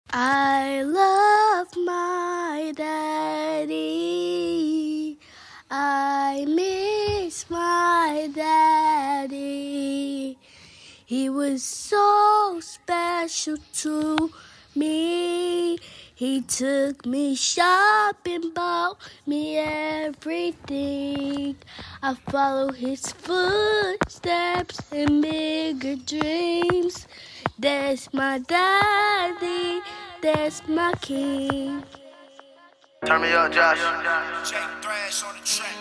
I love my daddy. I miss my daddy. He was so special to me. He took me shopping, bought me everything. I follow his footsteps and bigger dreams. That's my daddy, that's my king. Turn me up, Josh. Jake Thrash on the track.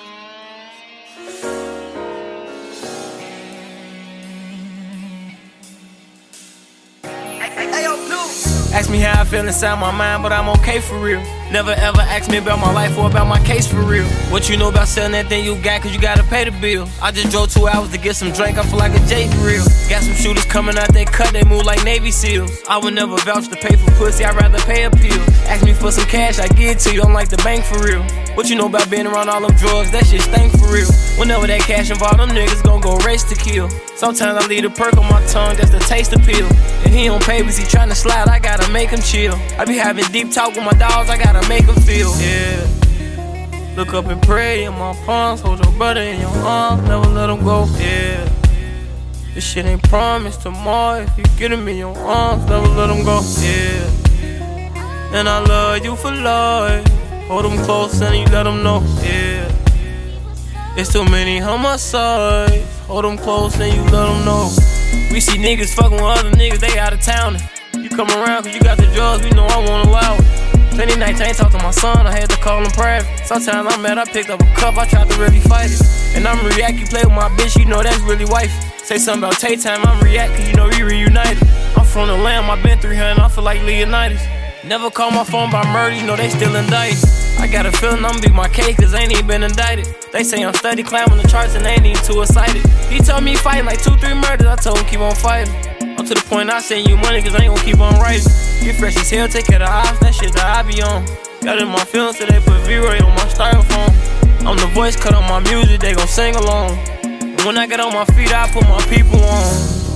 Hey, yo, Blue. Ask me how I feel inside my mind, but I'm okay for real. Never ever ask me about my life or about my case for real. What you know about selling that thing you got, cause you gotta pay the bill. I just drove 2 hours to get some drink, I feel like a J for real. Got some shooters coming out, they cut, they move like Navy SEALs. I would never vouch to pay for pussy, I'd rather pay a pill. Ask me for some cash, I give it to you, I'm like the bank for real. What you know about being around all them drugs, that shit stink for real. Whenever that cash involved, them niggas gon' go race to kill. Sometimes I leave a perk on my tongue, that's the taste appeal. If he on papers, he tryna slide, I gotta make him chill. I be having deep talk with my dogs, I gotta make him feel. Yeah. Look up and pray in my palms, hold your brother in your arms, never let him go. Yeah. This shit ain't promised tomorrow, if you get him in your arms, never let him go. Yeah. And I love you for life. Hold him close and you let him know. Yeah. It's too many homicides. Hold them close and you let them know. We see niggas fucking with other niggas, they out of town. You come around cause you got the drugs, we know I won't allow it. Plenty nights I ain't talk to my son, I had to call him private. Sometimes I'm mad, I picked up a cup, I tried to really fight it. And I'm react, you play with my bitch, you know that's really wife. Say something about Tay time, I'm react cause you know we reunited. I'm from the Lamb, I been 300, I feel like Leonidas. Never call my phone by murder, you know they still indicted. I got a feeling I'ma beat my case cause I ain't even been indicted. They say I'm steady climbing the charts and they ain't even too excited. He told me he fighting like 2-3 murders, I told him keep on fighting. I'm to the point I send you money cause I ain't gon' keep on writing. Get fresh as hell, take care of the ops, that shit that I be on. Got in my feelings so they put V-Ray on my styrofoam. I'm the voice cut on my music, they gon' sing along. And when I get on my feet, I put my people on.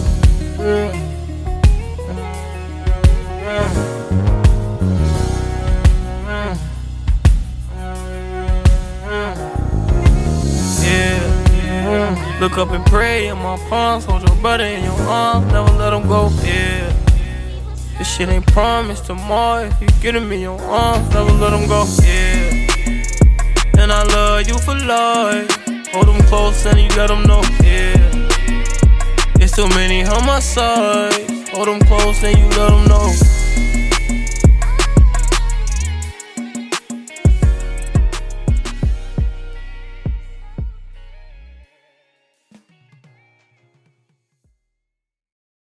Look up and pray in my palms, hold your brother in your arms, never let him go, yeah. This shit ain't promised tomorrow, if you get him in your arms, never let him go, yeah. And I love you for life, hold him close and you let him know, yeah. It's too many homicides, hold him close and you let him know.